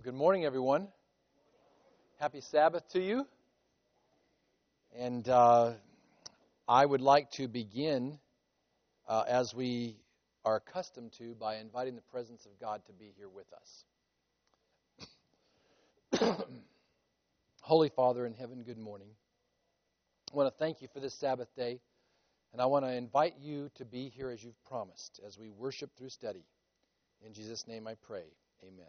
Good morning, everyone. Happy Sabbath to you. And I would like to begin, as we are accustomed to, by inviting the presence of God to be here with us. Holy Father in heaven, good morning. I want to thank you for this Sabbath day, and I want to invite you to be here as you've promised, as we worship through study. In Jesus' name I pray. Amen.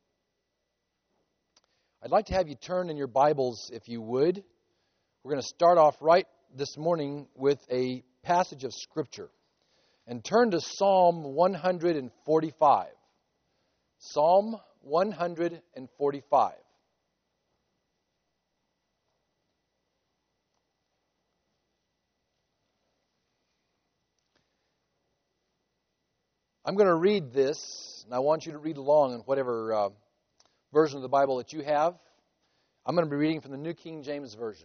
I'd like to have you turn in your Bibles, if you would. We're going to start off right this morning with a passage of Scripture. And turn to Psalm 145. Psalm 145. I'm going to read this, and I want you to read along in whatever version of the Bible that you have. I'm going to be reading from the New King James Version.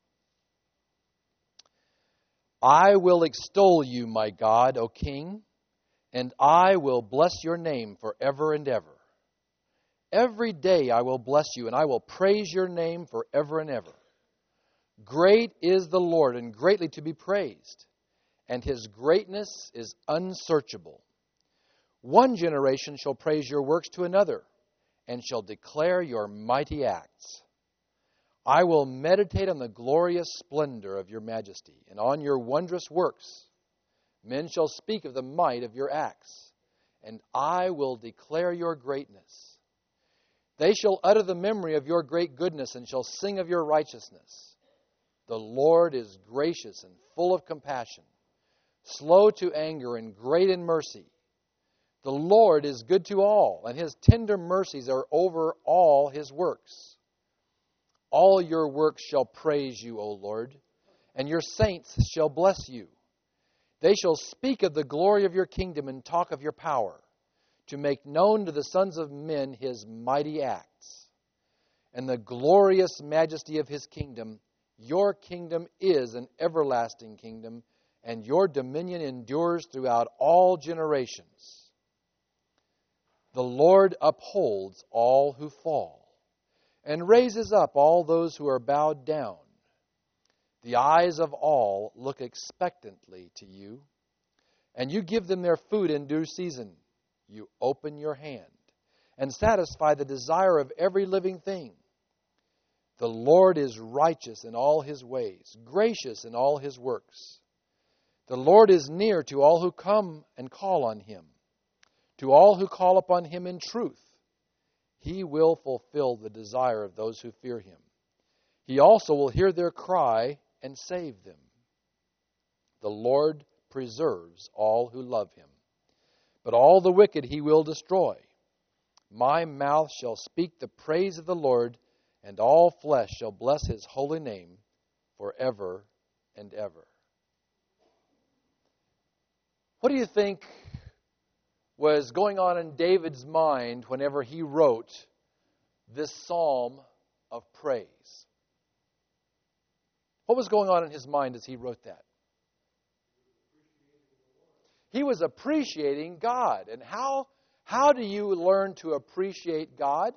I will extol you, my God, O King, and I will bless your name forever and ever. Every day I will bless you, and I will praise your name forever and ever. Great is the Lord, and greatly to be praised, and his greatness is unsearchable. One generation shall praise your works to another, and shall declare your mighty acts. I will meditate on the glorious splendor of your majesty, and on your wondrous works. Men shall speak of the might of your acts, and I will declare your greatness. They shall utter the memory of your great goodness, and shall sing of your righteousness. The Lord is gracious and full of compassion, slow to anger and great in mercy. The Lord is good to all, and his tender mercies are over all his works. All your works shall praise you, O Lord, and your saints shall bless you. They shall speak of the glory of your kingdom and talk of your power, to make known to the sons of men his mighty acts. And the glorious majesty of his kingdom. Your kingdom is an everlasting kingdom, and your dominion endures throughout all generations. The Lord upholds all who fall, and raises up all those who are bowed down. The eyes of all look expectantly to you, and you give them their food in due season. You open your hand and satisfy the desire of every living thing. The Lord is righteous in all his ways, gracious in all his works. The Lord is near to all who come and call on him. To all who call upon him in truth, he will fulfill the desire of those who fear him. He also will hear their cry and save them. The Lord preserves all who love him, but all the wicked he will destroy. My mouth shall speak the praise of the Lord, and all flesh shall bless his holy name forever and ever. What do you think was going on in David's mind whenever he wrote this psalm of praise? What was going on in his mind as he wrote that? He was appreciating God. And how do you learn to appreciate God?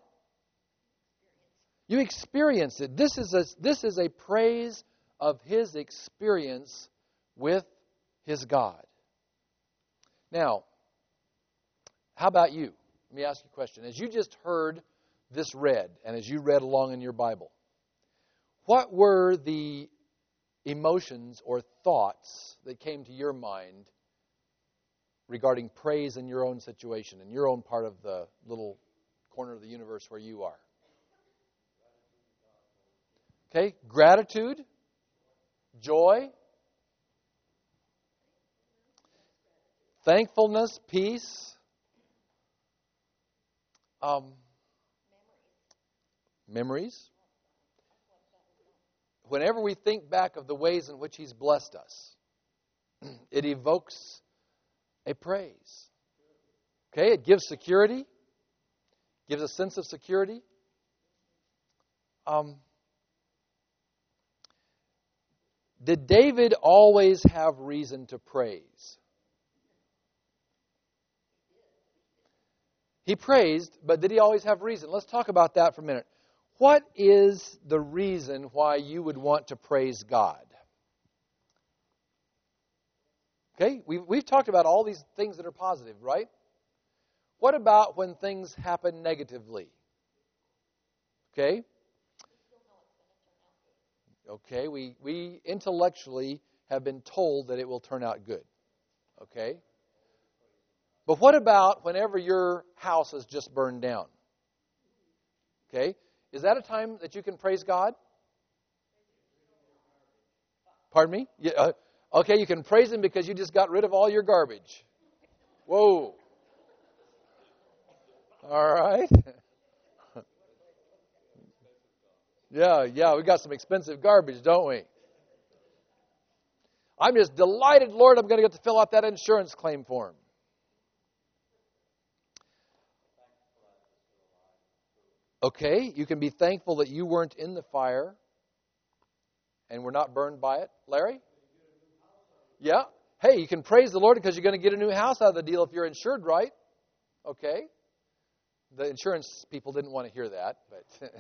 You experience it. This is a praise of his experience with his God. Now, how about you? Let me ask you a question. As you just heard this read, and as you read along in your Bible, what were the emotions or thoughts that came to your mind regarding praise in your own situation, in your own part of the little corner of the universe where you are? Okay, gratitude, joy, thankfulness, peace. Memories. Whenever we think back of the ways in which he's blessed us, it evokes a praise. Okay, it gives security, gives a sense of security. Did David always have reason to praise? He praised, but did he always have reason? Let's talk about that for a minute. What is the reason why you would want to praise God? Okay, we've talked about all these things that are positive, right? What about when things happen negatively? Okay? Okay, we intellectually have been told that it will turn out good. Okay? But what about whenever your house has just burned down? Okay? Is that a time that you can praise God? Pardon me? Yeah, okay, you can praise Him because you just got rid of all your garbage. Whoa. All right. Yeah, we got some expensive garbage, don't we? I'm just delighted, Lord, I'm going to get to fill out that insurance claim form. Okay, you can be thankful that you weren't in the fire and were not burned by it. Larry? Yeah. Hey, you can praise the Lord because you're going to get a new house out of the deal if you're insured, right? Okay. The insurance people didn't want to hear that, but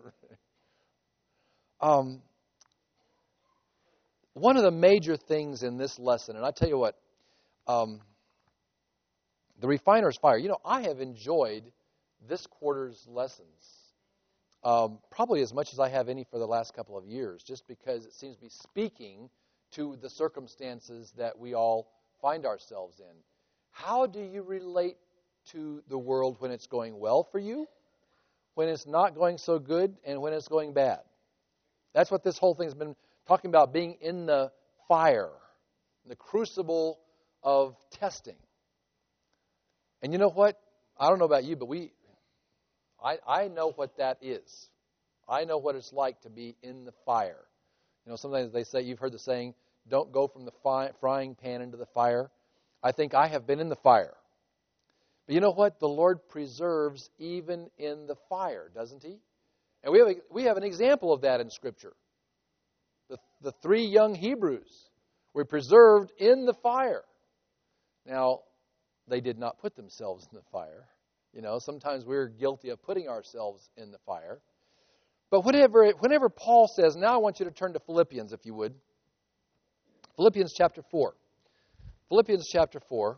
one of the major things in this lesson, and I tell you what, the refiner's fire. You know, I have enjoyed this quarter's lessons probably as much as I have any for the last couple of years, just because it seems to be speaking to the circumstances that we all find ourselves in. How do you relate to the world when it's going well for you, when it's not going so good, and when it's going bad? That's what this whole thing has been talking about, being in the fire, the crucible of testing. And you know what? I don't know about you, but I know what that is. I know what it's like to be in the fire. You know, sometimes they say, you've heard the saying, don't go from the frying pan into the fire. I think I have been in the fire. But you know what? The Lord preserves even in the fire, doesn't He? And we have an example of that in Scripture. The 3 young Hebrews were preserved in the fire. Now, they did not put themselves in the fire. You know, sometimes we're guilty of putting ourselves in the fire. But whenever Paul says, now I want you to turn to Philippians, if you would. Philippians chapter 4. Philippians chapter 4.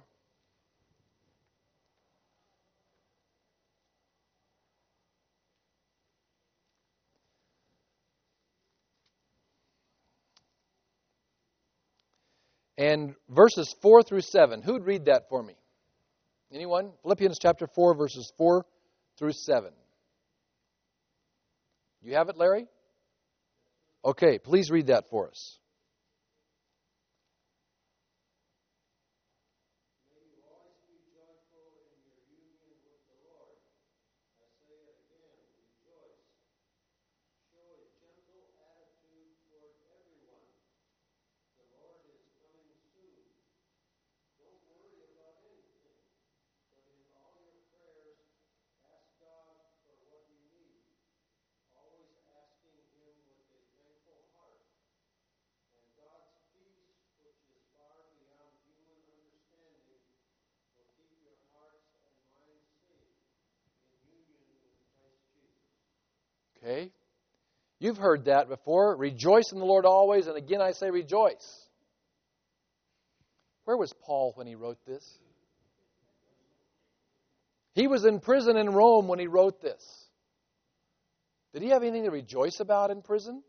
And verses 4 through 7. Who'd read that for me? Anyone? Philippians chapter 4, verses 4 through 7. You have it, Larry? Okay, please read that for us. Okay. You've heard that before. Rejoice in the Lord always, and again I say rejoice. Where was Paul when he wrote this? He was in prison in Rome when he wrote this. Did he have anything to rejoice about in prison?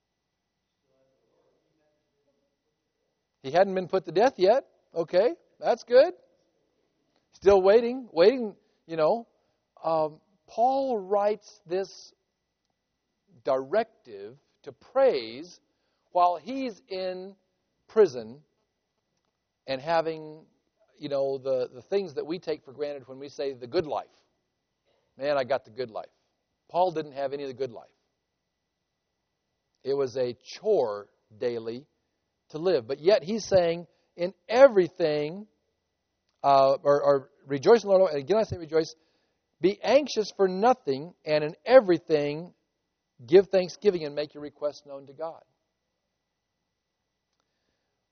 He hadn't been put to death yet. Okay, that's good. Still waiting, you know. Paul writes this directive to praise while he's in prison and having, you know, the things that we take for granted when we say the good life. Man, I got the good life. Paul didn't have any of the good life. It was a chore daily to live. But yet he's saying, in everything, or rejoice in the Lord. Again, I say rejoice. Be anxious for nothing, and in everything, give thanksgiving and make your requests known to God.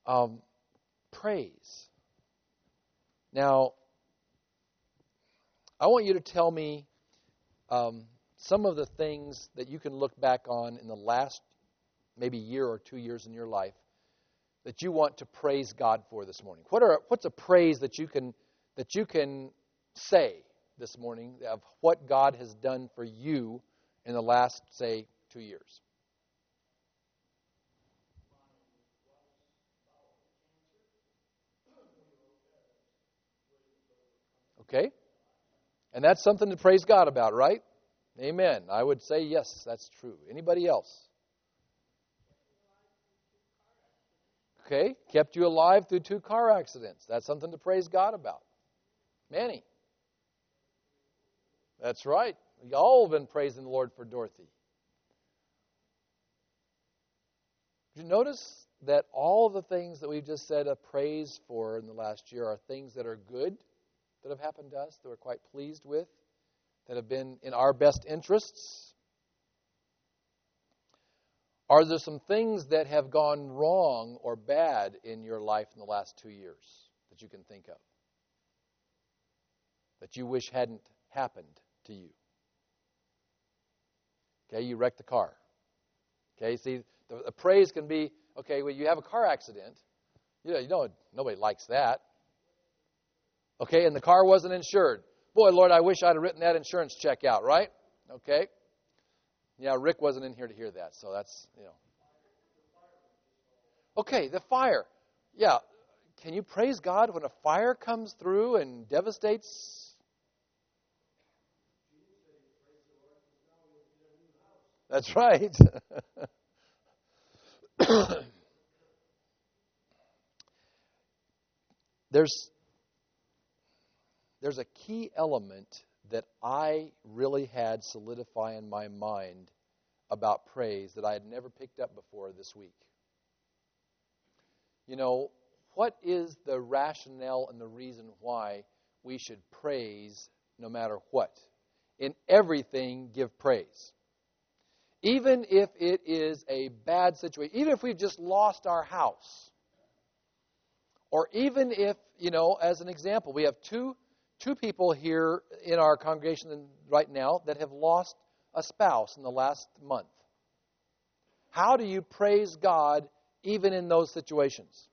Praise. Now, I want you to tell me some of the things that you can look back on in the last maybe year or 2 years in your life that you want to praise God for this morning. What's a praise that you can say this morning of what God has done for you in the last, say, 2 years? Okay? And that's something to praise God about, right? Amen. I would say yes, that's true. Anybody else? Okay? Kept you alive through 2 car accidents. That's something to praise God about. Manny? That's right. We all have been praising the Lord for Dorothy. Did you notice that all the things that we've just said a praise for in the last year are things that are good that have happened to us, that we're quite pleased with, that have been in our best interests? Are there some things that have gone wrong or bad in your life in the last 2 years that you can think of? That you wish hadn't happened to you? Okay, you wrecked the car. Okay, see, the praise can be, okay, well, you have a car accident. You know, nobody likes that. Okay, and the car wasn't insured. Boy, Lord, I wish I'd have written that insurance check out, right? Okay. Yeah, Rick wasn't in here to hear that, so that's, Okay, the fire. Yeah, can you praise God when a fire comes through and devastates? That's right. There's a key element that I really had solidify in my mind about praise that I had never picked up before this week. You know, what is the rationale and the reason why we should praise no matter what? In everything, give praise. Even if it is a bad situation, even if we've just lost our house, or even if, as an example, we have two people here in our congregation right now that have lost a spouse in the last month. How do you praise God even in those situations?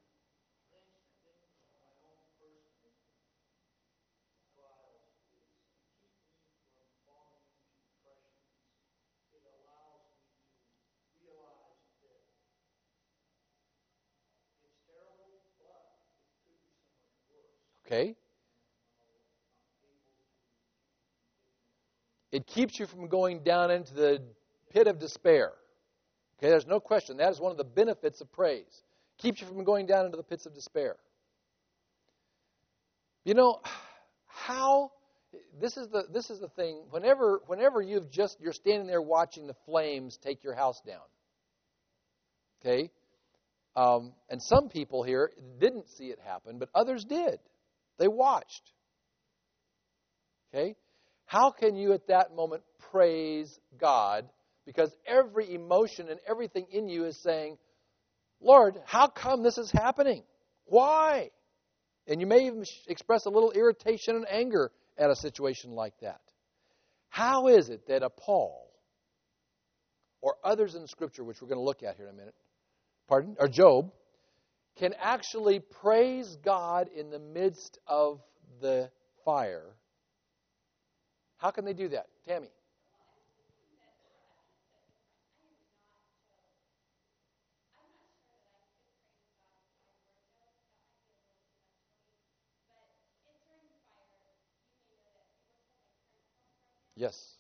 Okay? It keeps you from going down into the pit of despair. Okay, there's no question. That is one of the benefits of praise. Keeps you from going down into the pits of despair. You know, this is the thing. Whenever you're standing there watching the flames take your house down. Okay? And some people here didn't see it happen, but others did. They watched. Okay? How can you at that moment praise God? Because every emotion and everything in you is saying, Lord, how come this is happening? Why? And you may even express a little irritation and anger at a situation like that. How is it that a Paul or others in Scripture, which we're going to look at here in a minute, or Job, can actually praise God in the midst of the fire? How can they do that? Tammy? Yes.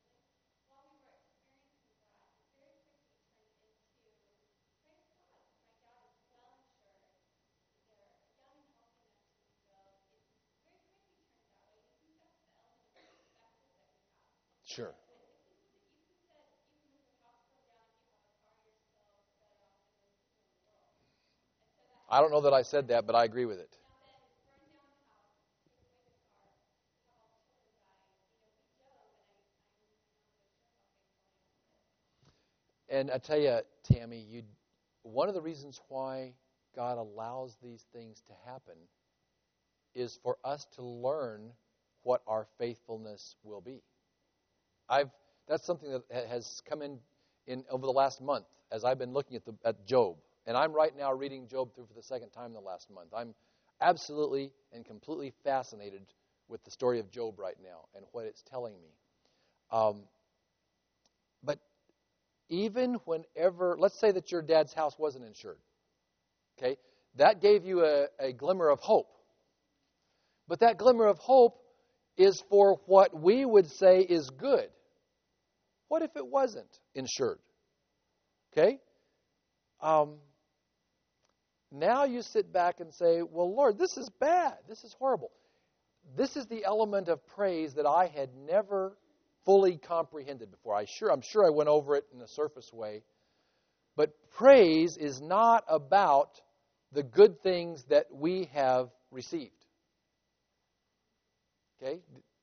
Sure. I don't know that I said that, but I agree with it. And I tell you, Tammy, one of the reasons why God allows these things to happen is for us to learn what our faithfulness will be. That's something that has come in over the last month as I've been looking at Job. And I'm right now reading Job through for the second time in the last month. I'm absolutely and completely fascinated with the story of Job right now and what it's telling me. But even whenever, let's say that your dad's house wasn't insured. Okay? That gave you a glimmer of hope. But that glimmer of hope is for what we would say is good. What if it wasn't insured? Okay? Now you sit back and say, well, Lord, this is bad. This is horrible. This is the element of praise that I had never fully comprehended before. I'm sure I went over it in a surface way. But praise is not about the good things that we have received. Okay?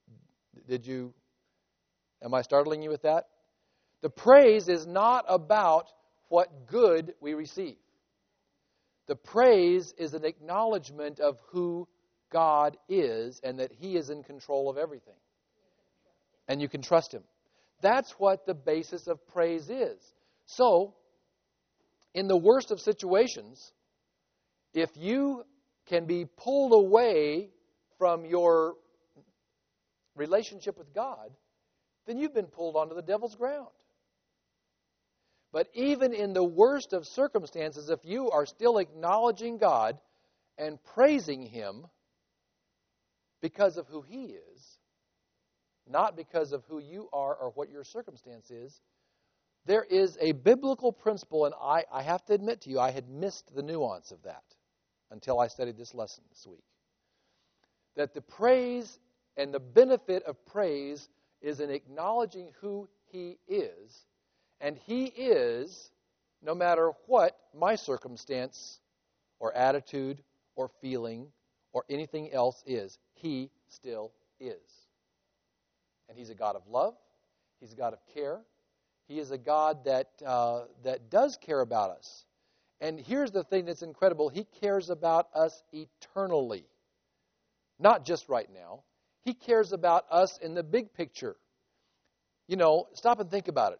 Am I startling you with that? The praise is not about what good we receive. The praise is an acknowledgement of who God is and that He is in control of everything. And you can trust Him. That's what the basis of praise is. So, in the worst of situations, if you can be pulled away from your relationship with God, then you've been pulled onto the devil's ground. But even in the worst of circumstances, if you are still acknowledging God and praising Him because of who He is, not because of who you are or what your circumstance is, there is a biblical principle, and I have to admit to you, I had missed the nuance of that until I studied this lesson this week. That the praise and the benefit of praise is in acknowledging who He is. And He is, no matter what my circumstance or attitude or feeling or anything else is, He still is. And He's a God of love. He's a God of care. He is a God that does care about us. And here's the thing that's incredible. He cares about us eternally. Not just right now. He cares about us in the big picture. You know, stop and think about it.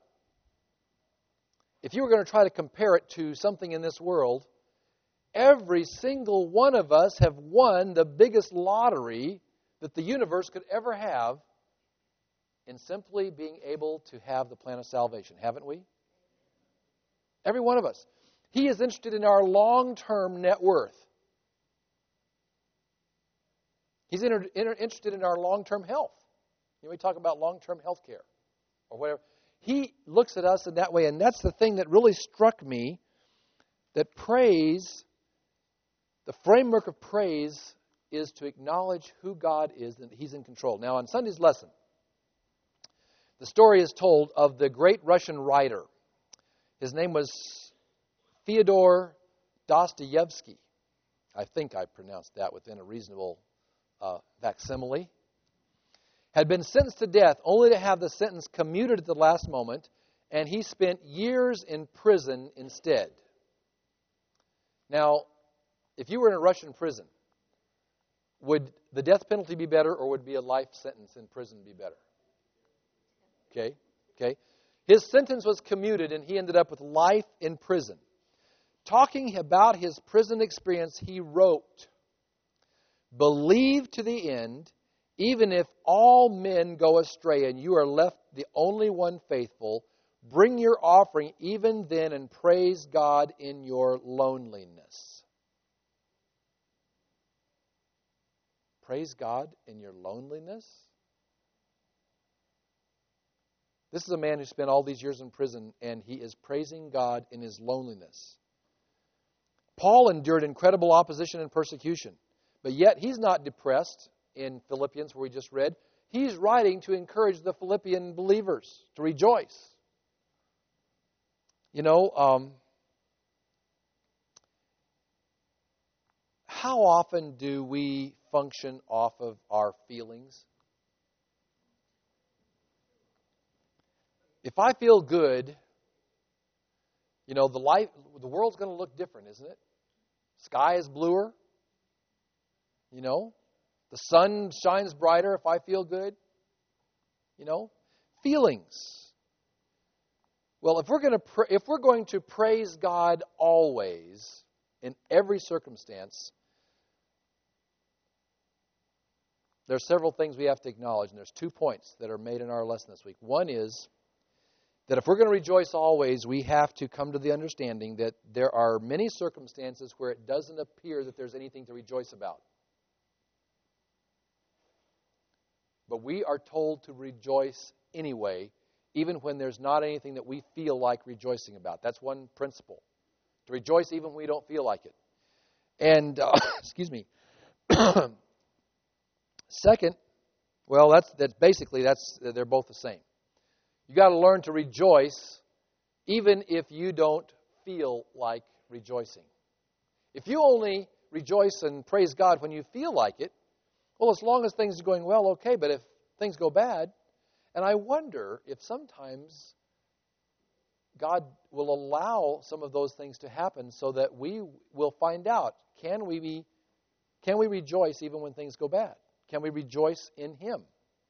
If you were going to try to compare it to something in this world, every single one of us have won the biggest lottery that the universe could ever have in simply being able to have the plan of salvation, haven't we? Every one of us. He is interested in our long-term net worth. He's interested in our long-term health. You know, we talk about long-term health care or whatever. He looks at us in that way, and that's the thing that really struck me, that praise, the framework of praise is to acknowledge who God is and that He's in control. Now, on Sunday's lesson, the story is told of the great Russian writer. His name was Fyodor Dostoevsky. I think I pronounced that within a reasonable facsimile. Had been sentenced to death only to have the sentence commuted at the last moment, and he spent years in prison instead. Now, if you were in a Russian prison, would the death penalty be better, or would be a life sentence in prison be better? Okay. His sentence was commuted, and he ended up with life in prison. Talking about his prison experience, he wrote, "Believe to the end, even if all men go astray and you are left the only one faithful, bring your offering even then and praise God in your loneliness." Praise God in your loneliness? This is a man who spent all these years in prison, and he is praising God in his loneliness. Paul endured incredible opposition and persecution, but yet he's not depressed. In Philippians, where we just read, he's writing to encourage the Philippian believers to rejoice. You know, how often do we function off of our feelings? If I feel good, you know, the world's going to look different, isn't it? Sky is bluer, you know. The sun shines brighter if I feel good. Feelings. Well, if we're going to praise God always in every circumstance, there are several things we have to acknowledge, and there's 2 points that are made in our lesson this week. One is that if we're going to rejoice always, we have to come to the understanding that there are many circumstances where it doesn't appear that there's anything to rejoice about. But we are told to rejoice anyway, even when there's not anything that we feel like rejoicing about. That's one principle. To rejoice even when we don't feel like it. And, excuse me. Second, well, they're both the same. You got to learn to rejoice even if you don't feel like rejoicing. If you only rejoice and praise God when you feel like it, well, as long as things are going well, okay, but if things go bad, and I wonder if sometimes God will allow some of those things to happen so that we will find out, can we rejoice even when things go bad? Can we rejoice in Him?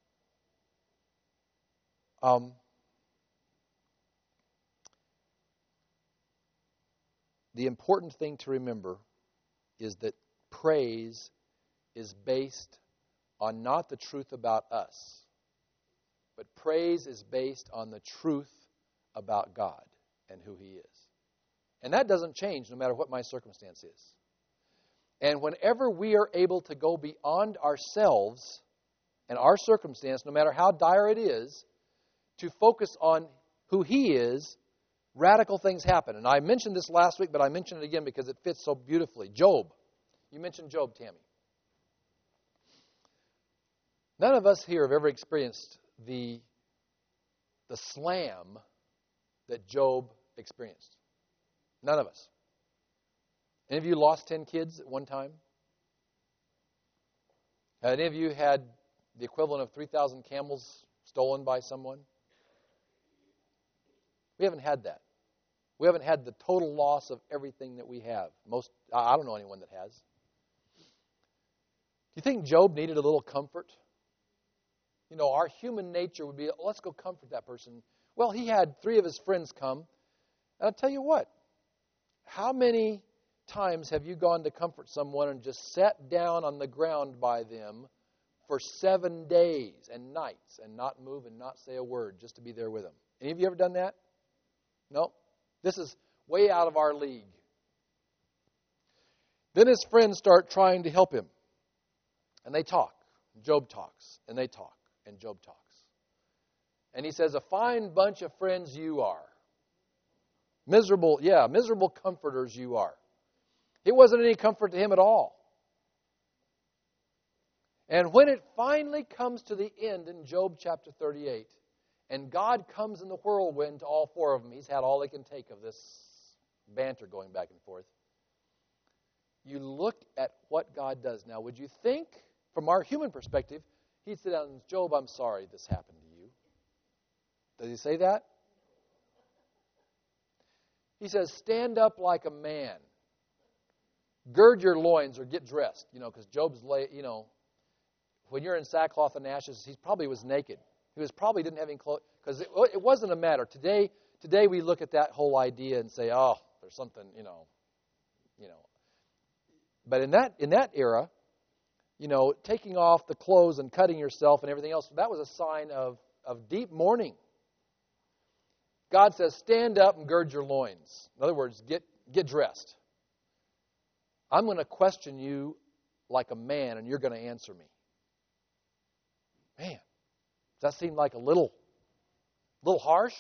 The important thing to remember is that praise is based on not the truth about us, but praise is based on the truth about God and who He is. And that doesn't change no matter what my circumstance is. And whenever we are able to go beyond ourselves and our circumstance, no matter how dire it is, to focus on who He is, radical things happen. And I mentioned this last week, but I mention it again because it fits so beautifully. Job. You mentioned Job, Tammy. None of us here have ever experienced the slam that Job experienced. None of us. Any of you lost 10 kids at one time? Have any of you had the equivalent of 3,000 camels stolen by someone? We haven't had that. We haven't had the total loss of everything that we have. I don't know anyone that has. Do you think Job needed a little comfort? Our human nature would be, let's go comfort that person. Well, he had 3 of his friends come. And I'll tell you what, how many times have you gone to comfort someone and just sat down on the ground by them for 7 days and nights and not move and not say a word just to be there with them? Any of you ever done that? No? This is way out of our league. Then his friends start trying to help him. And they talk. Job talks. And they talk. And Job talks. And he says, a fine bunch of friends you are. Miserable comforters you are. It wasn't any comfort to him at all. And when it finally comes to the end in Job chapter 38, and God comes in the whirlwind to all 4 of them, he's had all they can take of this banter going back and forth. You look at what God does. Now, would you think, from our human perspective, he'd sit down and say, Job, I'm sorry this happened to you. Does he say that? He says, stand up like a man. Gird your loins or get dressed. Because Job's, when you're in sackcloth and ashes, he probably was naked. He probably didn't have any clothes. Because it wasn't a matter. Today we look at that whole idea and say, oh, there's something, But in that era, taking off the clothes and cutting yourself and everything else, that was a sign of deep mourning. God says, stand up and gird your loins. In other words, get dressed. I'm going to question you like a man, and you're going to answer me. Man, does that seem like a little harsh?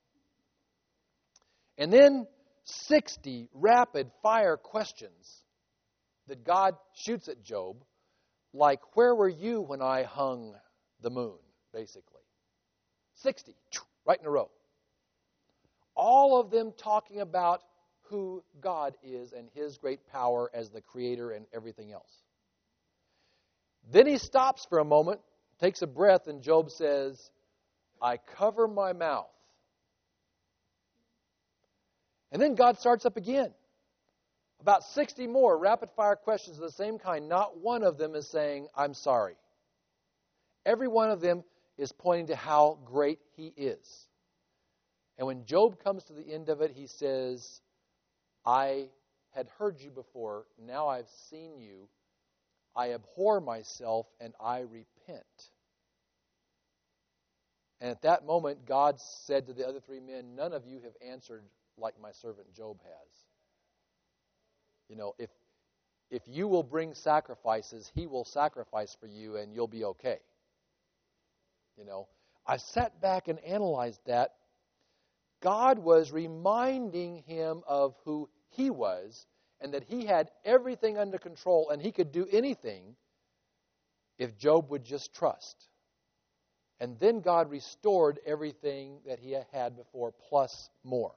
And then 60 rapid-fire questions that God shoots at Job, like, where were you when I hung the moon, basically? 60, right in a row. All of them talking about who God is and His great power as the Creator and everything else. Then he stops for a moment, takes a breath, and Job says, I cover my mouth. And then God starts up again. About 60 more rapid-fire questions of the same kind. Not one of them is saying, I'm sorry. Every one of them is pointing to how great He is. And when Job comes to the end of it, he says, I had heard you before, now I've seen you. I abhor myself and I repent. And at that moment, God said to the other three men, none of you have answered like my servant Job has. You know, if you will bring sacrifices, he will sacrifice for you and you'll be okay. You know, I sat back and analyzed that. God was reminding him of who he was and that he had everything under control and he could do anything if Job would just trust. And then God restored everything that he had before plus more.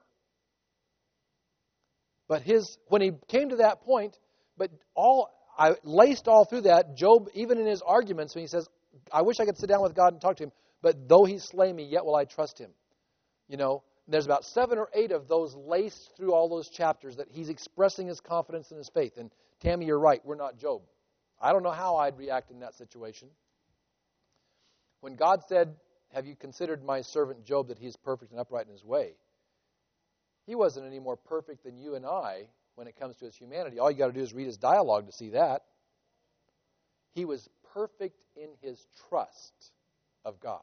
But when he came to that point, I laced all through that, Job, even in his arguments, when he says, I wish I could sit down with God and talk to him, but though he slay me, yet will I trust him. You know, there's about 7 or 8 of those laced through all those chapters that he's expressing his confidence in his faith. And Tammy, you're right, we're not Job. I don't know how I'd react in that situation. When God said, have you considered my servant Job that he is perfect and upright in his way? He wasn't any more perfect than you and I when it comes to his humanity. All you got to do is read his dialogue to see that. He was perfect in his trust of God.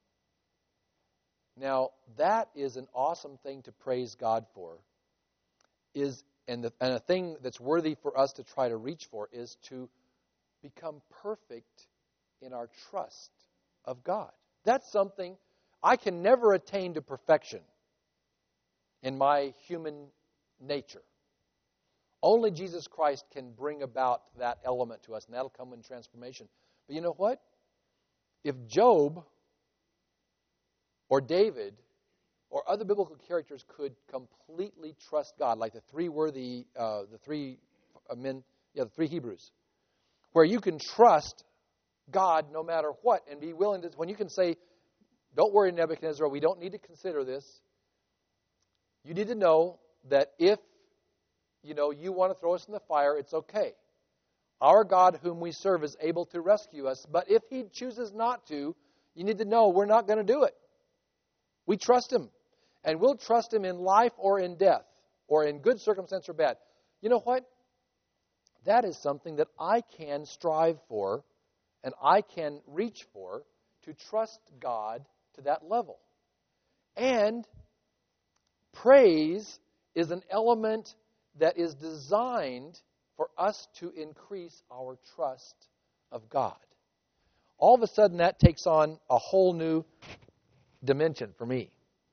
Now, that is an awesome thing to praise God for. And a thing that's worthy for us to try to reach for is to become perfect in our trust of God. That's something I can never attain to perfection in my human nature. Only Jesus Christ can bring about that element to us, and that'll come in transformation. But you know what? If Job or David or other biblical characters could completely trust God, like the three Hebrews, where you can trust God no matter what and be willing to, when you can say, don't worry, Nebuchadnezzar, we don't need to consider this. You need to know that if, you want to throw us in the fire, it's okay. Our God whom we serve is able to rescue us, but if He chooses not to, you need to know we're not going to do it. We trust Him, and we'll trust Him in life or in death, or in good circumstance or bad. You know what? That is something that I can strive for, and I can reach for, to trust God to that level. And praise is an element that is designed for us to increase our trust of God. All of a sudden, that takes on a whole new dimension for me.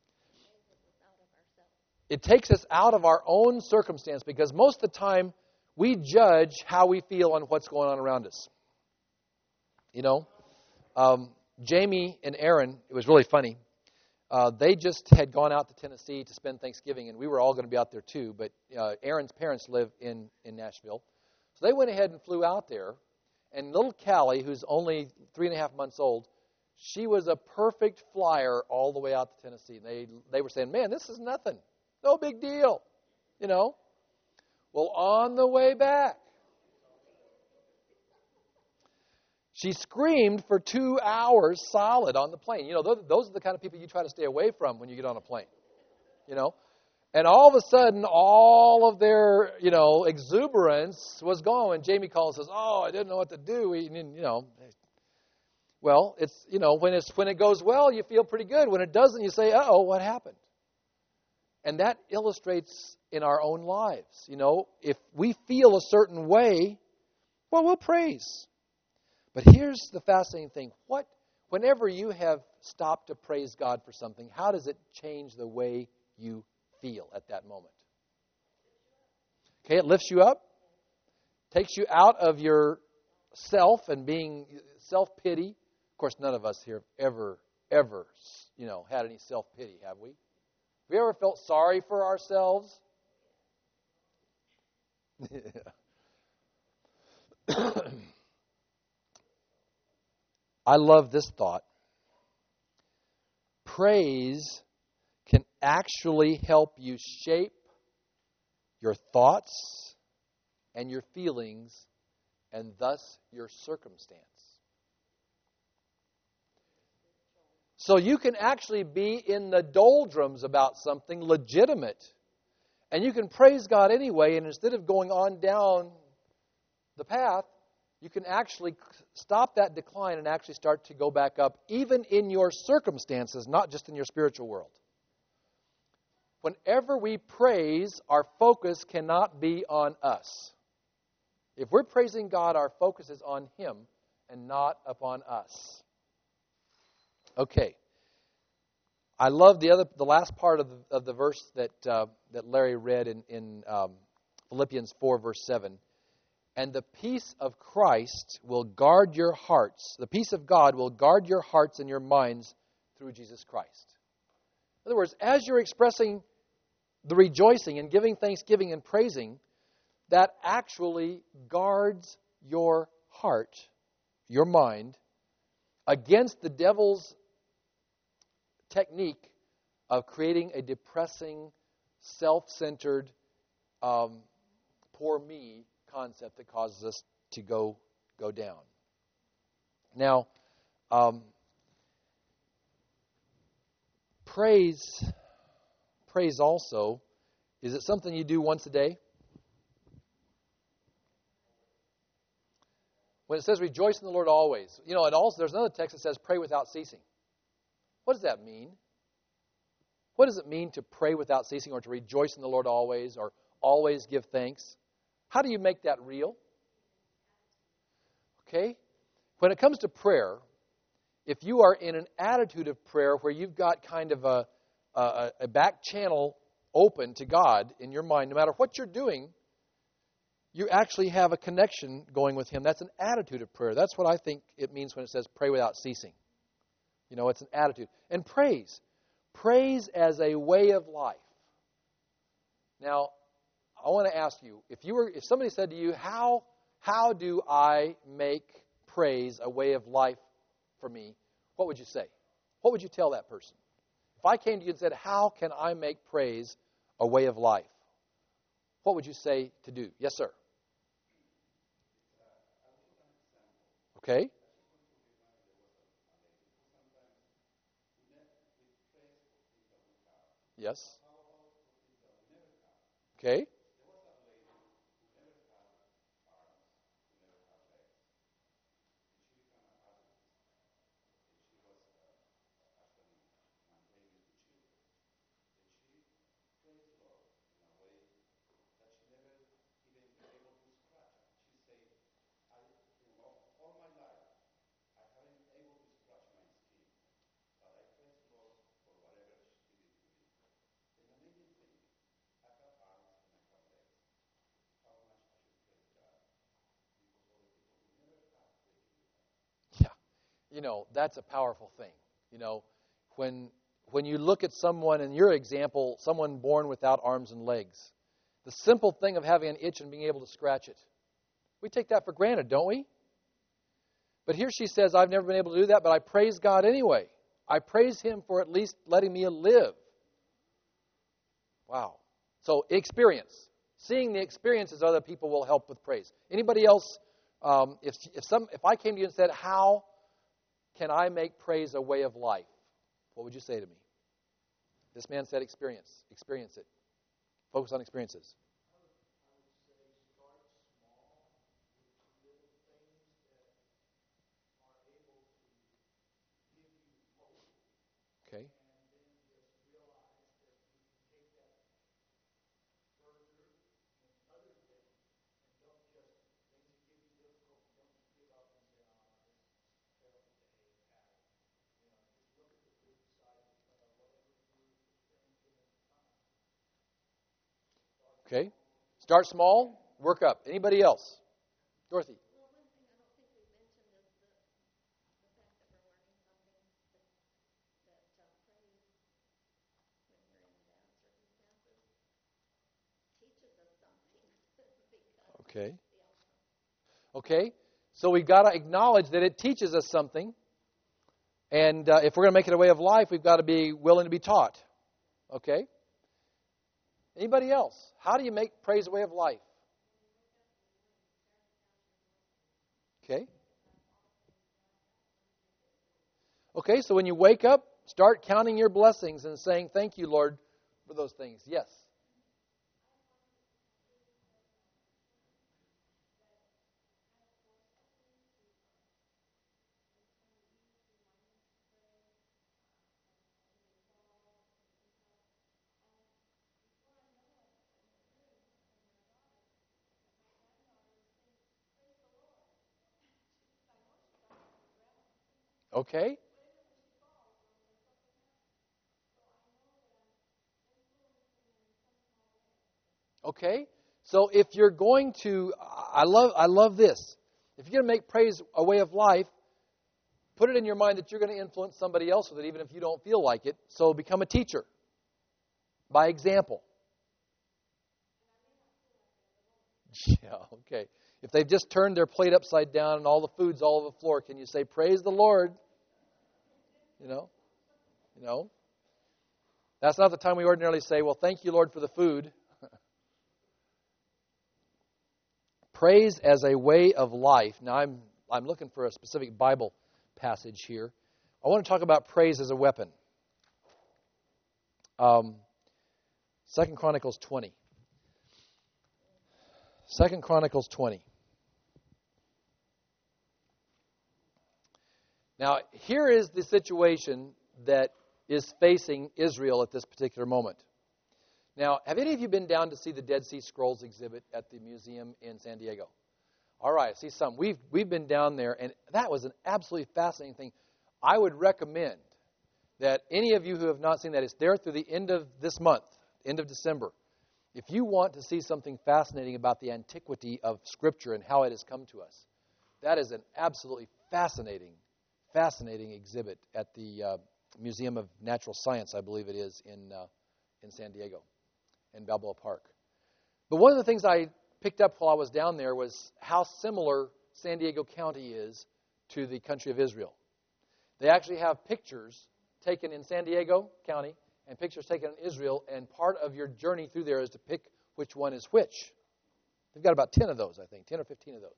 It takes us out of our own circumstance, because most of the time, we judge how we feel on what's going on around us. Jamie and Aaron, it was really funny. They just had gone out to Tennessee to spend Thanksgiving, and we were all going to be out there too, but Aaron's parents live in Nashville. So they went ahead and flew out there, and little Callie, who's only 3.5 months old, she was a perfect flyer all the way out to Tennessee. They were saying, man, this is nothing. No big deal. Well, on the way back, she screamed for 2 hours solid on the plane. Those are the kind of people you try to stay away from when you get on a plane. And all of a sudden, all of their, exuberance was gone. And Jamie calls and says, oh, I didn't know what to do. Well, it's, when it goes well, you feel pretty good. When it doesn't, you say, uh-oh, what happened? And that illustrates in our own lives. If we feel a certain way, well, we'll praise. But here's the fascinating thing. Whenever you have stopped to praise God for something, how does it change the way you feel at that moment? Okay, it lifts you up, takes you out of your self and being self-pity. Of course, none of us here have ever, had any self-pity, have we? Have we ever felt sorry for ourselves? I love this thought. Praise can actually help you shape your thoughts and your feelings, and thus your circumstance. So you can actually be in the doldrums about something legitimate, and you can praise God anyway, and instead of going on down the path, you can actually stop that decline and actually start to go back up, even in your circumstances, not just in your spiritual world. Whenever we praise, our focus cannot be on us. If we're praising God, our focus is on Him and not upon us. Okay. I love the last part of the verse that Larry read in Philippians 4, verse 7. And the peace of Christ will guard your hearts. The peace of God will guard your hearts and your minds through Jesus Christ. In other words, as you're expressing the rejoicing and giving thanksgiving and praising, that actually guards your heart, your mind, against the devil's technique of creating a depressing, self-centered, poor me concept that causes us to go down. Now, praise also, is it something you do once a day? When it says rejoice in the Lord always, and also there's another text that says pray without ceasing. What does that mean? What does it mean to pray without ceasing, or to rejoice in the Lord always, or always give thanks? How do you make that real? Okay? When it comes to prayer, if you are in an attitude of prayer where you've got kind of a back channel open to God in your mind, no matter what you're doing, you actually have a connection going with Him. That's an attitude of prayer. That's what I think it means when it says pray without ceasing. It's an attitude. And praise. Praise as a way of life. Now, I want to ask you, if somebody said to you, how do I make praise a way of life for me? What would you say? What would you tell that person? If I came to you and said, how can I make praise a way of life? What would you say to do? Yes, sir. Okay. Yes. Okay. Yeah. That's a powerful thing. When you look at someone, in your example, someone born without arms and legs, the simple thing of having an itch and being able to scratch it, we take that for granted, don't we? But here she says, I've never been able to do that, but I praise God anyway. I praise Him for at least letting me live. Wow. So experience. Seeing the experiences of other people will help with praise. Anybody else, if I came to you and said, how can I make praise a way of life? What would you say to me? This man said experience. Experience it. Focus on experiences. Okay. Okay. Start small, work up. Anybody else? Dorothy. Okay. Okay. So we've got to acknowledge that it teaches us something. And if we're going to make it a way of life, we've got to be willing to be taught. Okay? Anybody else? How do you make praise a way of life? Okay. Okay, so when you wake up, start counting your blessings and saying, thank you, Lord, for those things. Yes. Okay. Okay. So if you're going to, I love this. If you're going to make praise a way of life, put it in your mind that you're going to influence somebody else with it, even if you don't feel like it. So become a teacher by example. Yeah, okay. If they've just turned their plate upside down and all the food's all over the floor, can you say, praise the Lord? You know? You know? That's not the time we ordinarily say, well, thank you, Lord, for the food. Praise as a way of life. Now, I'm looking for a specific Bible passage here. I want to talk about praise as a weapon. 2 Chronicles 20. 2 Chronicles 20. Now, here is the situation that is facing Israel at this particular moment. Now, have any of you been down to see the Dead Sea Scrolls exhibit at the museum in San Diego? All right, I see some. We've been down there, and that was an absolutely fascinating thing. I would recommend that any of you who have not seen that, it's there through the end of this month, end of December. If you want to see something fascinating about the antiquity of Scripture and how it has come to us, that is an absolutely fascinating exhibit at the Museum of Natural Science, I believe it is, in San Diego, in Balboa Park. But one of the things I picked up while I was down there was how similar San Diego County is to the country of Israel. They actually have pictures taken in San Diego County and pictures taken in Israel, and part of your journey through there is to pick which one is which. They've got about 10 of those, I think, 10 or 15 of those.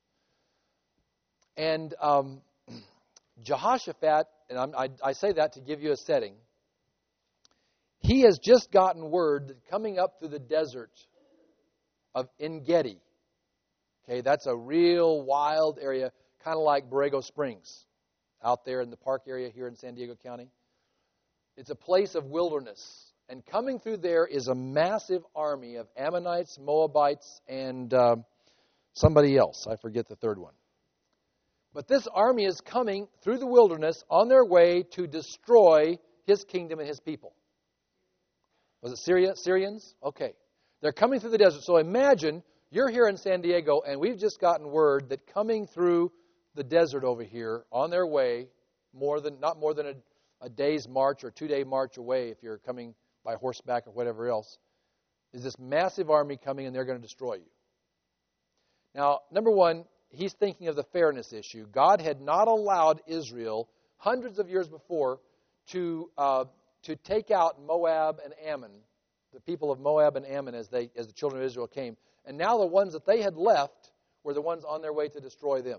And Jehoshaphat, and I say that to give you a setting, he has just gotten word that coming up through the desert of En-Gedi, okay, that's a real wild area, kind of like Borrego Springs, out there in the park area here in San Diego County. It's a place of wilderness. And coming through there is a massive army of Ammonites, Moabites, and somebody else. I forget the third one. But this army is coming through the wilderness on their way to destroy his kingdom and his people. Was it Syrians? Okay. They're coming through the desert. So imagine you're here in San Diego, and we've just gotten word that coming through the desert over here on their way, not more than a day's march or 2-day march away if you're coming by horseback or whatever else, is this massive army coming, and they're going to destroy you. Now, number one, he's thinking of the fairness issue. God had not allowed Israel hundreds of years before to take out Moab and Ammon, the people of Moab and Ammon as the children of Israel came. And now the ones that they had left were the ones on their way to destroy them.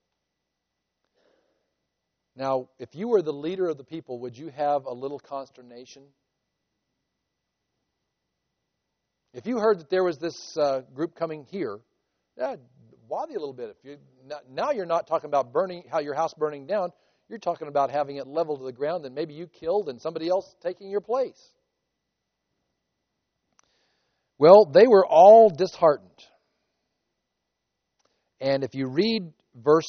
Now, if you were the leader of the people, would you have a little consternation? If you heard that there was this group coming here, that'd bother you a little bit. Now you're not talking about your house burning down. You're talking about having it leveled to the ground and maybe you killed and somebody else taking your place. Well, they were all disheartened. And if you read verse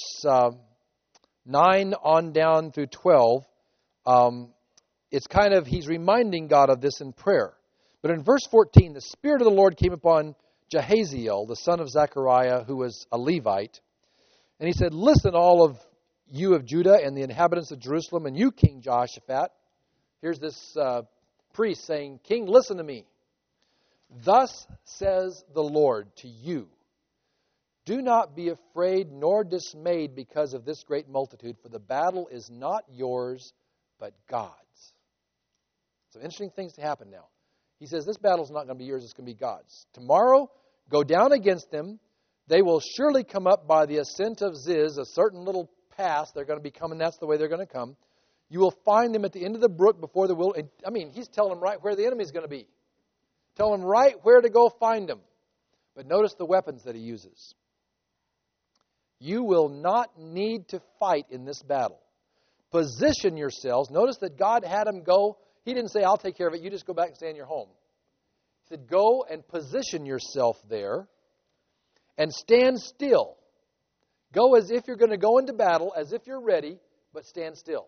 9 on down through 12, it's kind of, he's reminding God of this in prayer. But in verse 14, the Spirit of the Lord came upon Jahaziel, the son of Zechariah, who was a Levite. And he said, listen, all of you of Judah and the inhabitants of Jerusalem, and you, King Jehoshaphat. Here's this priest saying, King, listen to me. Thus says the Lord to you, do not be afraid nor dismayed because of this great multitude, for the battle is not yours, but God's. Some interesting things to happen now. He says, this battle is not going to be yours, it's going to be God's. Tomorrow, go down against them. They will surely come up by the ascent of Ziz, a certain little pass. They're going to be coming. That's the way they're going to come. You will find them at the end of the brook before the will. I mean, he's telling them right where the enemy is going to be. Tell them right where to go find them. But notice the weapons that he uses. You will not need to fight in this battle. Position yourselves. Notice that God had them go. He didn't say, I'll take care of it. You just go back and stay in your home. He said, go and position yourself there and stand still. Go as if you're going to go into battle, as if you're ready, but stand still.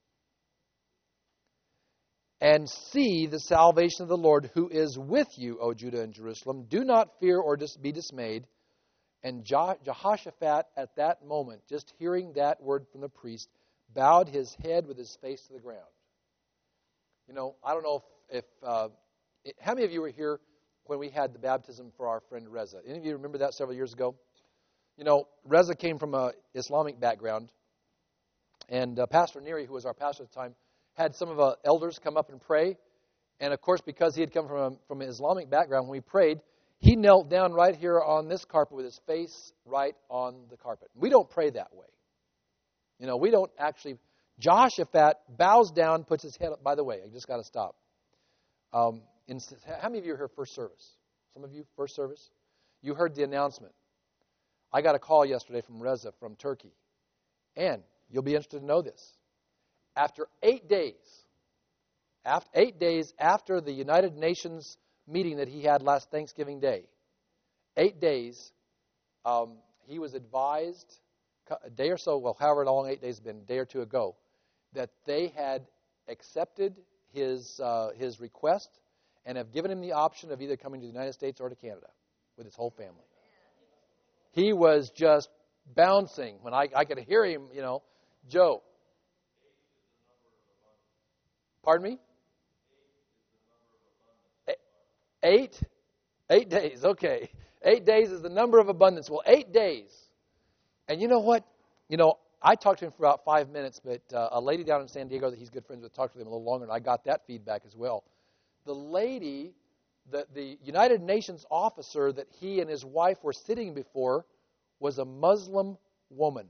And see the salvation of the Lord who is with you, O Judah and Jerusalem. Do not fear or be dismayed. And Jehoshaphat at that moment, just hearing that word from the priest, bowed his head with his face to the ground. You know, I don't know if how many of you were here when we had the baptism for our friend Reza? Any of you remember that several years ago? You know, Reza came from an Islamic background. And Pastor Neary, who was our pastor at the time, had some of the elders come up and pray. And, of course, because he had come from an Islamic background, when we prayed, he knelt down right here on this carpet with his face right on the carpet. We don't pray that way. You know, we don't actually. Jehoshaphat bows down, puts his head up. By the way, I just got to stop. How many of you are here first service? Some of you, first service? You heard the announcement. I got a call yesterday from Reza from Turkey. And you'll be interested to know this. After 8 days after the United Nations meeting that he had last Thanksgiving Day, 8 days, he was advised a day or so, well, however long 8 days have been, a day or two ago, that they had accepted his request and have given him the option of either coming to the United States or to Canada with his whole family. He was just bouncing when I could hear him, you know. Joe. Pardon me? 8? 8 days, okay. 8 days is the number of abundance. Well, 8 days. And you know what? You know, I talked to him for about 5 minutes, but a lady down in San Diego that he's good friends with talked to him a little longer, and I got that feedback as well. The lady, the United Nations officer that he and his wife were sitting before was a Muslim woman.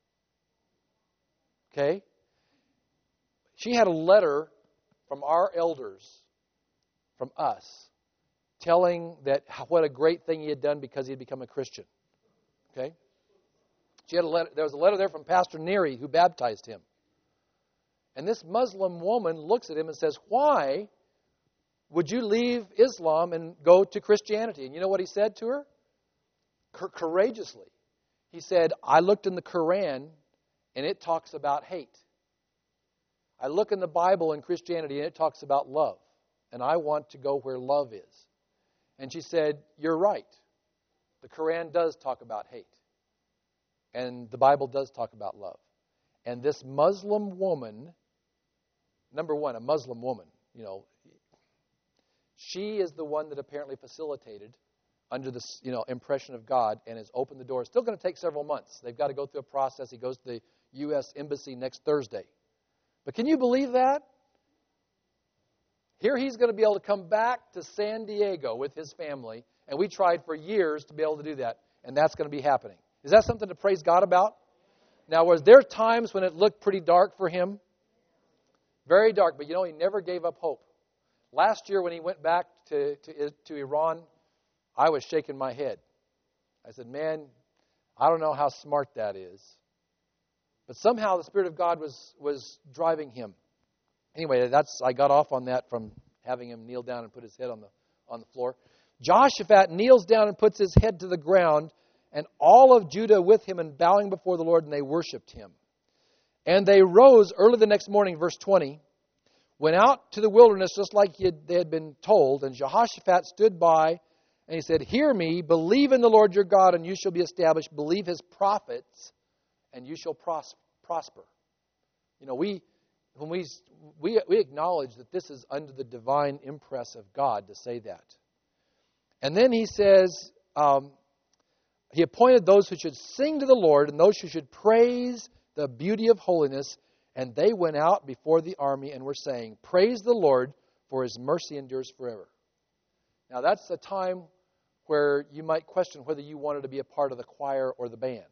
Okay? She had a letter from our elders, from us, telling that what a great thing he had done because he had become a Christian. Okay? She had a letter. There was a letter there from Pastor Neary who baptized him. And this Muslim woman looks at him and says, why would you leave Islam and go to Christianity? And you know what he said to her? Courageously. He said, I looked in the Quran and it talks about hate. I look in the Bible in Christianity and it talks about love. And I want to go where love is. And she said, you're right. The Quran does talk about hate. And the Bible does talk about love. And this Muslim woman, number one, a Muslim woman, you know, she is the one that apparently facilitated under this, you know, impression of God and has opened the door. It's still going to take several months. They've got to go through a process. He goes to the U.S. Embassy next Thursday. But can you believe that? Here he's going to be able to come back to San Diego with his family, and we tried for years to be able to do that, and that's going to be happening. Is that something to praise God about? Now, was there times when it looked pretty dark for him? Very dark, but you know, he never gave up hope. Last year when he went back to Iran, I was shaking my head. I said, man, I don't know how smart that is. But somehow the Spirit of God was driving him. Anyway, I got off on that from having him kneel down and put his head on the floor. Jehoshaphat kneels down and puts his head to the ground, and all of Judah with him and bowing before the Lord, and they worshipped him. And they rose early the next morning, verse 20, went out to the wilderness just like they had been told, and Jehoshaphat stood by, and he said, hear me, believe in the Lord your God, and you shall be established. Believe his prophets, and you shall prosper. You know, we acknowledge that this is under the divine impress of God to say that. And then he says, he appointed those who should sing to the Lord and those who should praise the beauty of holiness. And they went out before the army and were saying, praise the Lord, for his mercy endures forever. Now that's a time where you might question whether you wanted to be a part of the choir or the band.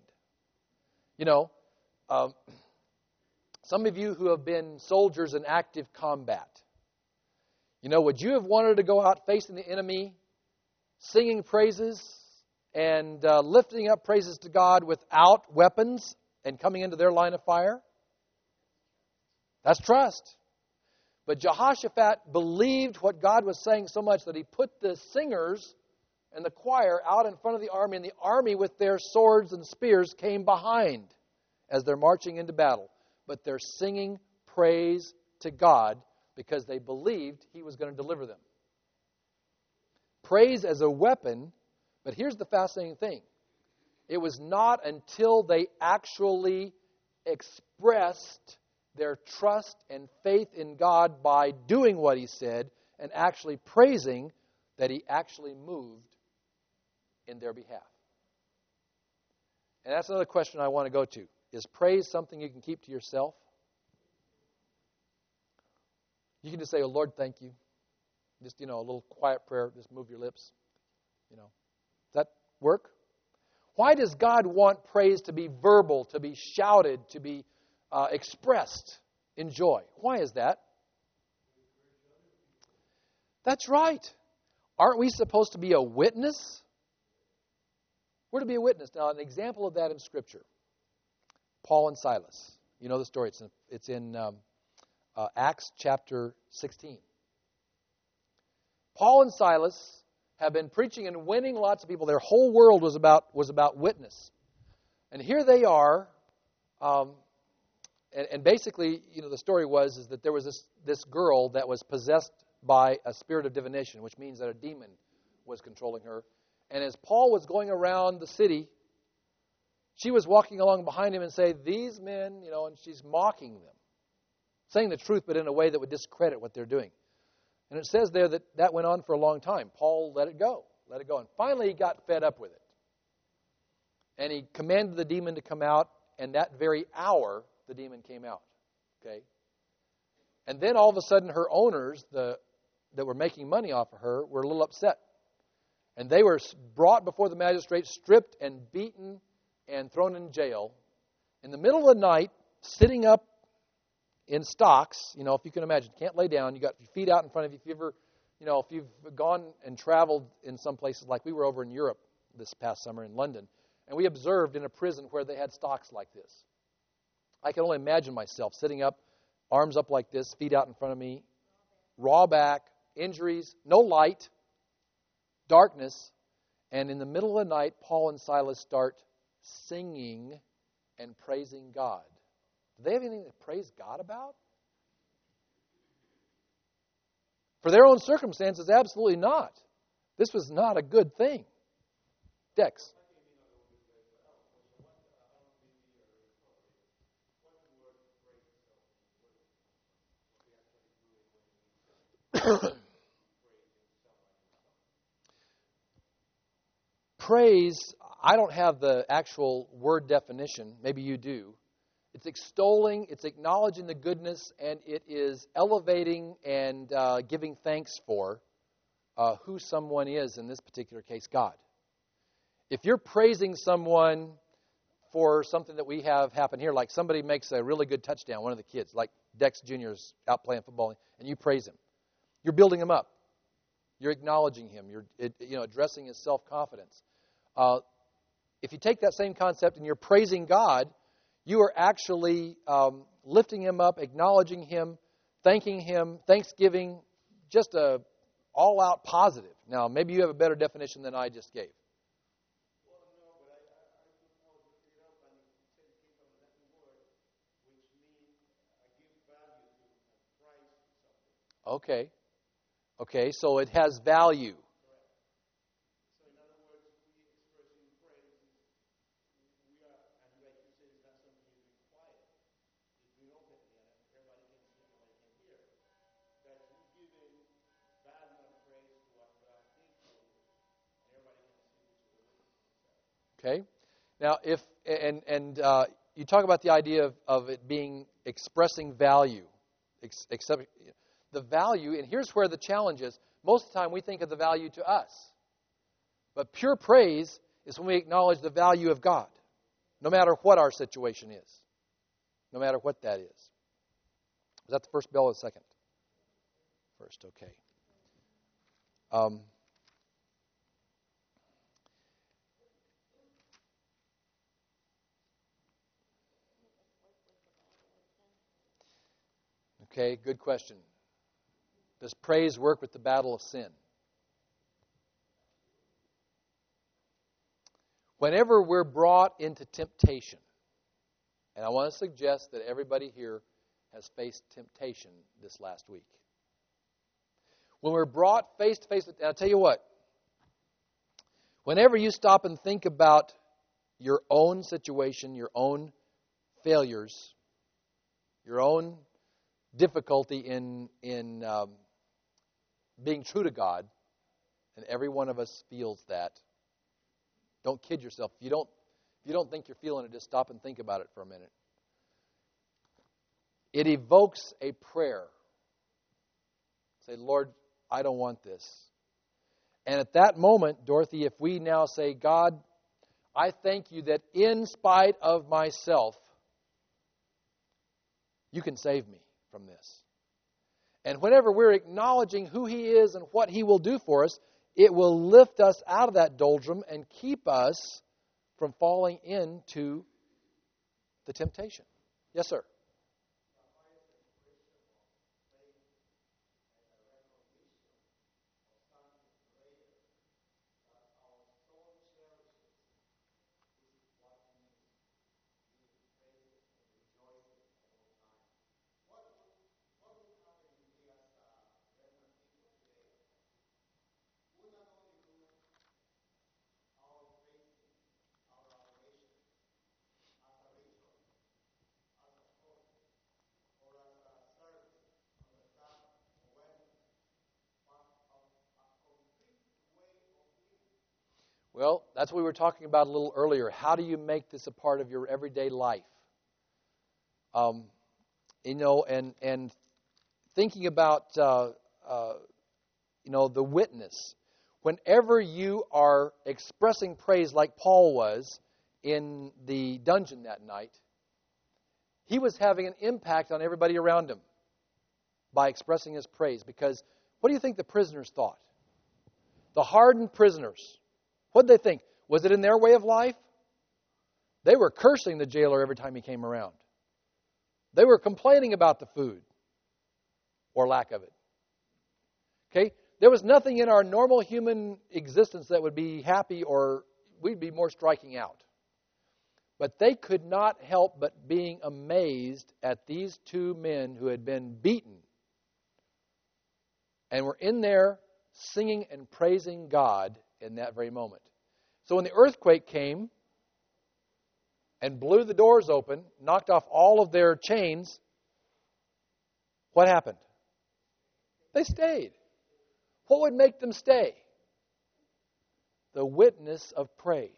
Some of you who have been soldiers in active combat, would you have wanted to go out facing the enemy, singing praises and lifting up praises to God without weapons and coming into their line of fire? That's trust. But Jehoshaphat believed what God was saying so much that he put the singers and the choir out in front of the army, and the army with their swords and spears came behind as they're marching into battle. But they're singing praise to God because they believed He was going to deliver them. Praise as a weapon, but here's the fascinating thing. It was not until they actually expressed their trust and faith in God by doing what He said and actually praising that He actually moved in their behalf. And that's another question I want to go to. Is praise something you can keep to yourself? You can just say, "Oh, Lord, thank you." Just, a little quiet prayer. Just move your lips. Does that work? Why does God want praise to be verbal, to be shouted, to be expressed in joy? Why is that? That's right. Aren't we supposed to be a witness? We're to be a witness. Now, an example of that in Scripture. Paul and Silas. You know the story. It's in Acts chapter 16. Paul and Silas have been preaching and winning lots of people. Their whole world was about witness. And here they are. And basically, the story is that there was this girl that was possessed by a spirit of divination, which means that a demon was controlling her. And as Paul was going around the city, she was walking along behind him and say, "These men," and she's mocking them, saying the truth, but in a way that would discredit what they're doing. And it says there that went on for a long time. Paul let it go. And finally he got fed up with it. And he commanded the demon to come out, and that very hour, the demon came out. Okay? And then all of a sudden her owners, that were making money off of her, were a little upset. And they were brought before the magistrate, stripped and beaten and thrown in jail. In the middle of the night, sitting up in stocks, if you can imagine, you can't lay down, you got your feet out in front of you. If you've gone and traveled in some places, like we were over in Europe this past summer in London, and we observed in a prison where they had stocks like this. I can only imagine myself sitting up, arms up like this, feet out in front of me, raw back, injuries, no light, darkness, and in the middle of the night, Paul and Silas start singing and praising God. Do they have anything to praise God about? For their own circumstances, absolutely not. This was not a good thing. Dex. Praise, I don't have the actual word definition. Maybe you do. It's extolling, it's acknowledging the goodness, and it is elevating and giving thanks for who someone is, in this particular case, God. If you're praising someone for something that we have happen here, like somebody makes a really good touchdown, one of the kids, like Dex Jr.'s out playing football, and you praise him, you're building him up. You're acknowledging him. You're addressing his self-confidence. If you take that same concept and you're praising God, you are actually lifting him up, acknowledging him, thanking him, thanksgiving, just a all-out positive. Now, maybe you have a better definition than I just gave. Well, no, but I suppose look it up and take it from that word, which means I give value to a price to something. Okay, so it has value. Correct. So in other words, we expressing praise, we are, and like you said, it's not something you do quiet. You do it openly, and everybody can see, everybody can hear. That you're giving value and praise to what God did for you, and everybody can see which is the witness himself. Okay. Now, you talk about the idea of it being expressing value, except the value, and here's where the challenge is. Most of the time we think of the value to us. But pure praise is when we acknowledge the value of God, no matter what our situation is, no matter what that is. Was that the first bell or the second? First, okay. Okay, good question. Does praise work with the battle of sin? Whenever we're brought into temptation, and I want to suggest that everybody here has faced temptation this last week. When we're brought face to face with, and I'll tell you what, whenever you stop and think about your own situation, your own failures, your own difficulty in being true to God, and every one of us feels that. Don't kid yourself. If you don't think you're feeling it, just stop and think about it for a minute. It evokes a prayer. Say, Lord, I don't want this. And at that moment, Dorothy, if we now say, God, I thank you that in spite of myself, you can save me from this. And whenever we're acknowledging who He is and what He will do for us, it will lift us out of that doldrum and keep us from falling into the temptation. Yes, sir. Well, that's what we were talking about a little earlier. How do you make this a part of your everyday life? And thinking about, the witness. Whenever you are expressing praise like Paul was in the dungeon that night, he was having an impact on everybody around him by expressing his praise. Because what do you think the prisoners thought? The hardened prisoners. What did they think? Was it in their way of life? They were cursing the jailer every time he came around. They were complaining about the food or lack of it. Okay? There was nothing in our normal human existence that would be happy or we'd be more striking out. But they could not help but being amazed at these two men who had been beaten and were in there singing and praising God in that very moment. So when the earthquake came and blew the doors open, knocked off all of their chains, what happened? They stayed. What would make them stay? The witness of praise.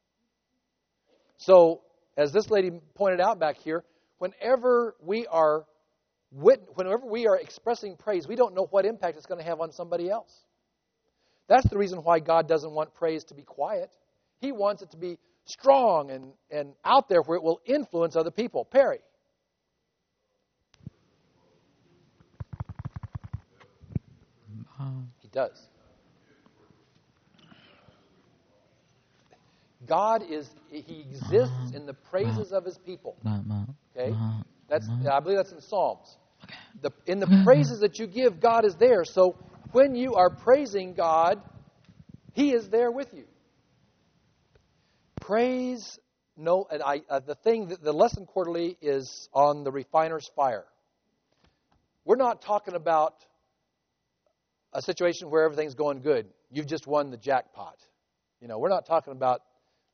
So, as this lady pointed out back here, whenever we are expressing praise, we don't know what impact it's going to have on somebody else. That's the reason why God doesn't want praise to be quiet. He wants it to be strong and out there where it will influence other people. Perry. He does. God He exists in the praises of His people. Okay? I believe that's in Psalms. In the praises that you give, God is there. So when you are praising God, He is there with you. Praise, the lesson quarterly is on the refiner's fire. We're not talking about a situation where everything's going good. You've just won the jackpot. We're not talking about,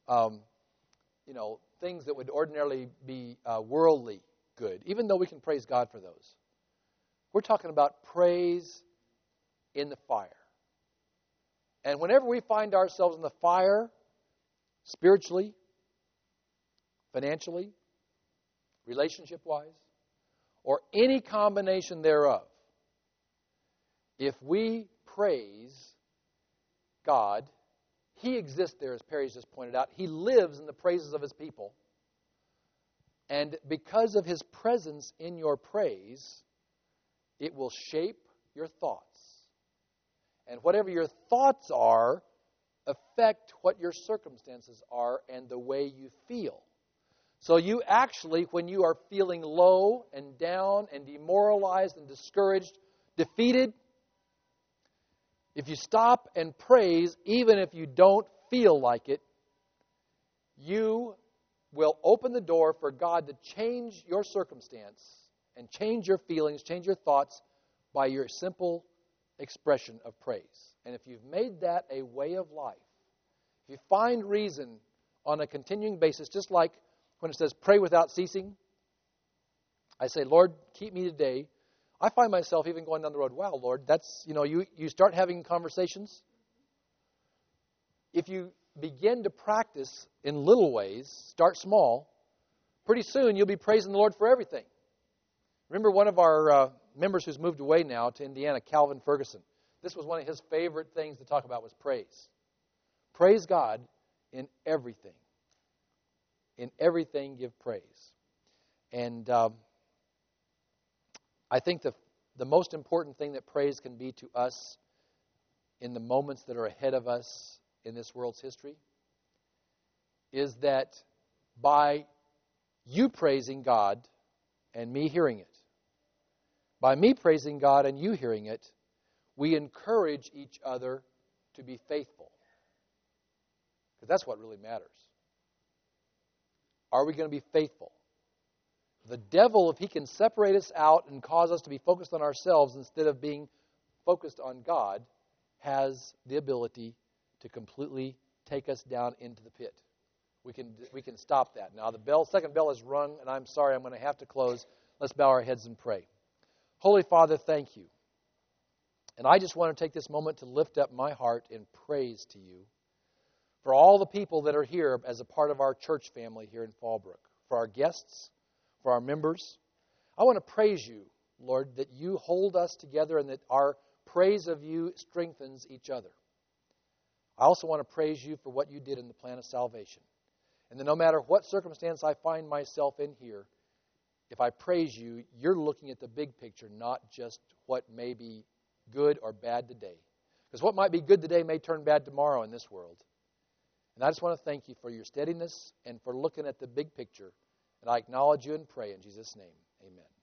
things that would ordinarily be worldly good, even though we can praise God for those. We're talking about praise in the fire. And whenever we find ourselves in the fire, spiritually, financially, relationship-wise, or any combination thereof, if we praise God, He exists there, as Perry's just pointed out. He lives in the praises of His people. And because of His presence in your praise, it will shape your thoughts. And whatever your thoughts are, affect what your circumstances are and the way you feel. So you actually, when you are feeling low and down and demoralized and discouraged, defeated, if you stop and praise, even if you don't feel like it, you will open the door for God to change your circumstance and change your feelings, change your thoughts by your simple expression of praise. And if you've made that a way of life, if you find reason on a continuing basis, just like when it says pray without ceasing, I say, Lord, keep me today. I find myself even going down the road, wow, Lord, that's, you start having conversations. If you begin to practice in little ways, start small, pretty soon you'll be praising the Lord for everything. Remember one of our members who's moved away now to Indiana, Calvin Ferguson. This was one of his favorite things to talk about was praise. Praise God in everything. In everything give praise. And I think the most important thing that praise can be to us in the moments that are ahead of us in this world's history is that by you praising God and me hearing it, by me praising God and you hearing it, we encourage each other to be faithful. Because that's what really matters. Are we going to be faithful? The devil, if he can separate us out and cause us to be focused on ourselves instead of being focused on God, has the ability to completely take us down into the pit. We can stop that. Now the second bell is rung, and I'm sorry, I'm going to have to close. Let's bow our heads and pray. Holy Father, thank you. And I just want to take this moment to lift up my heart in praise to you for all the people that are here as a part of our church family here in Fallbrook, for our guests, for our members. I want to praise you, Lord, that you hold us together and that our praise of you strengthens each other. I also want to praise you for what you did in the plan of salvation. And that no matter what circumstance I find myself in here, if I praise you, you're looking at the big picture, not just what may be good or bad today. Because what might be good today may turn bad tomorrow in this world. And I just want to thank you for your steadiness and for looking at the big picture. And I acknowledge you and pray in Jesus' name. Amen.